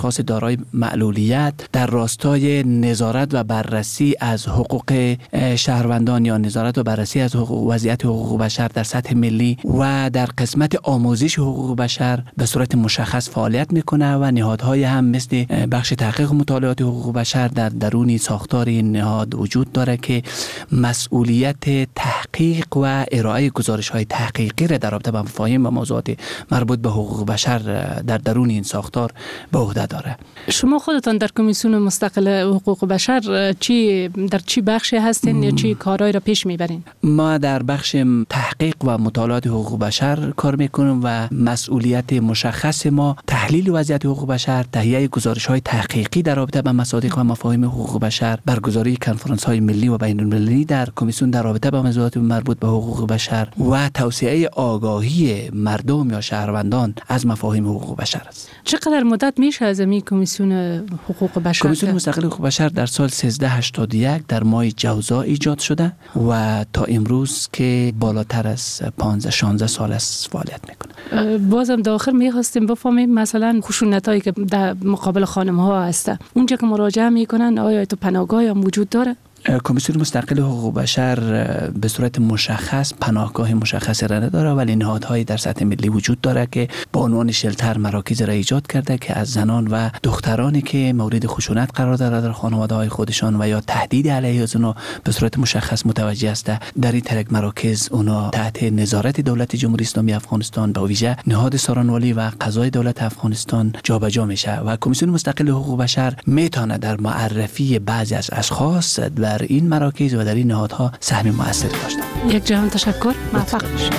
اشخاص دارای معلولیت در راستای نظارت و بررسی از حقوق شهروندان یا نظارت و بررسی از وضعیت حقوق بشر در سطح ملی و در قسمت آموزش حقوق بشر به صورت مشخص فعالیت میکنه و نهادهای هم مثل بخش تحقیق مطالعات حقوق بشر در درون ساختار این نهاد وجود داره که مسئولیت تحقیق و ارائه گزارش‌های تحقیقی را در رابطه با مفاهیم و موضوعات مربوط به حقوق بشر در درون این ساختار به عهده داره. شما خودتان در کمیسیون مستقل حقوق بشر در چی بخشی هستین یا چی کارهایی را پیش میبرین؟ ما در بخش تحقیق و مطالعات حقوق بشر کار میکنیم و مسئولیت مشخص ما تحلیل وضعیت حقوق بشر، تهیه گزارش‌های تحقیقی در رابطه با مصادیق و مفاهیم حقوق بشر، برگزاری کنفرانس‌های ملی و بین‌المللی در کمیسیون در رابطه با موضوعات مربوط به حقوق بشر و توسعه آگاهی مردم یا شهروندان از مفاهیم حقوق بشر است. چقدر مدت میشه از این کمیسیون حقوق بشر؟ کمیسیون مستقل حقوق بشر در سال 1381 در ماه جوزا ایجاد شده و تا امروز که بالاتر از 15-16 سال است فعالیت میکنه. بازم داخل میخواستیم بفهمیم مثلا خشونتایی که در مقابل خانم ها هسته اونجا که مراجعه میکنن آیا تو پناهگاهی هم وجود داره؟ کمیسیون مستقل حقوق بشر به صورت مشخص پناهگاه مشخصی را نداره، ولی نهادهایی در سطح ملی وجود داره که با عنوان شلتر مراکز را ایجاد کرده که از زنان و دخترانی که مورد خشونت قرار داره در خانواده‌های خودشان و یا تهدید علیه از اونا به صورت مشخص متوجه است، در این ترک مراکز اونا تحت نظارت دولت جمهوری اسلامی افغانستان به ویژه نهاد سارانوالی و قضای دولت افغانستان جابجا میشه و کمیسیون مستقل حقوق بشر میتونه در معرفی بعضی از اشخاص در این مراکز و در این نهادها سهم مؤثری داشته. یک جهان تشکر. موفق باشید.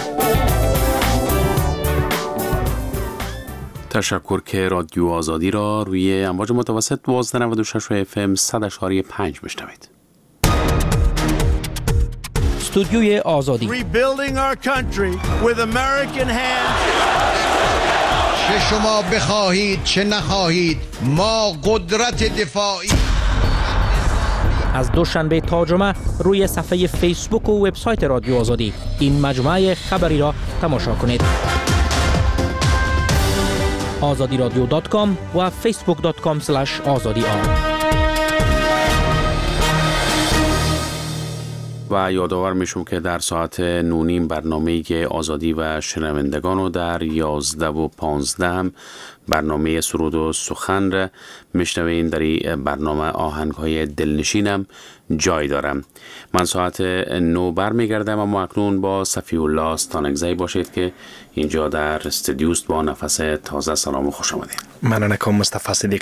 تشکر که رادیو آزادی را روی امواج متوسط 1296 FM 100.5 میشنوید. استودیوی آزادی. Rebuilding our country with American hands. چه شما بخواهید چه نخواهید ما قدرت دفاعی. از دوشنبه تا جمعه روی صفحه فیسبوک و وبسایت رادیو آزادی این مجموعه خبری را تماشا کنید. azadiradio.com و facebook.com/azadiar. و یادآور میشم که در ساعت 9:30 برنامه آزادی و شنوندگان و در 11 و 15 هم برنامه سرود و سخن را میشنوین. در این برنامه آهنگ‌های دلنشینم جای دارم. من ساعت 9 برمیگردم اما اکنون با صفی الله ستانکزی باشید که اینجا در استودیوست با نفس تازه. سلام و خوش آمدید. من انکم مصطفی صدیق